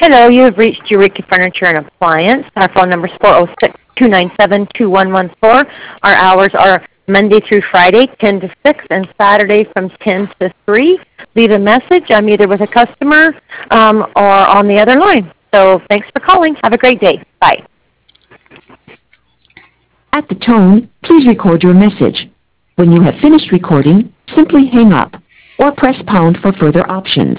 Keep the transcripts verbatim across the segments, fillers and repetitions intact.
Hello, you have reached Eureka Furniture and Appliance. Our phone number is four oh six, two nine seven, two one one four. Our hours are Monday through Friday, ten to six, and Saturday from ten to three. Leave a message. I'm either with a customer um, or on the other line. So thanks for calling. Have a great day. Bye. At the tone, please record your message. When you have finished recording, simply hang up or press pound for further options.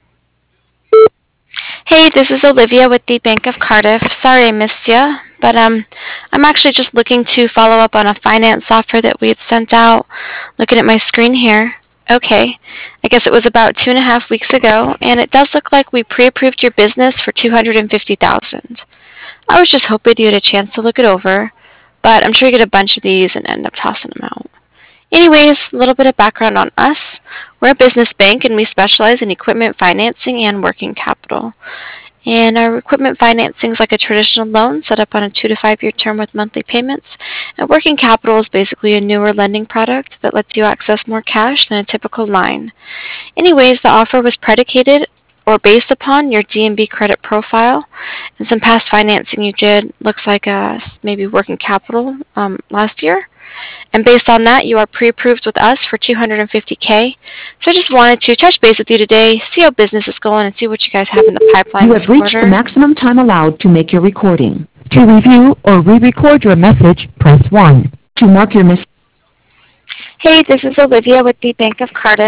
Hey, this is Olivia with the Bank of Cardiff. Sorry I missed you, but um, I'm actually just looking to follow up on a finance offer that we had sent out. Looking at my screen here. Okay, I guess it was about two and a half weeks ago, and it does look like we pre-approved your business for two hundred fifty thousand dollars. I was just hoping you had a chance to look it over, but I'm sure you get a bunch of these and end up tossing them out. Anyways, a little bit of background on us. We're a business bank and we specialize in equipment financing and working capital. And our equipment financing is like a traditional loan set up on a two to five year term with monthly payments. And working capital is basically a newer lending product that lets you access more cash than a typical line. Anyways, the offer was predicated or based upon your D and B credit profile and some past financing you did. Looks like uh, maybe working capital um, last year. And based on that, you are pre-approved with us for two hundred fifty thousand dollars. So I just wanted to touch base with you today, see how business is going, and see what you guys have in the pipeline You this have reached quarter. the maximum time allowed to make your recording. To review or re-record your message, press one. To mark your message. Hey, this is Olivia with the Bank of Cardiff.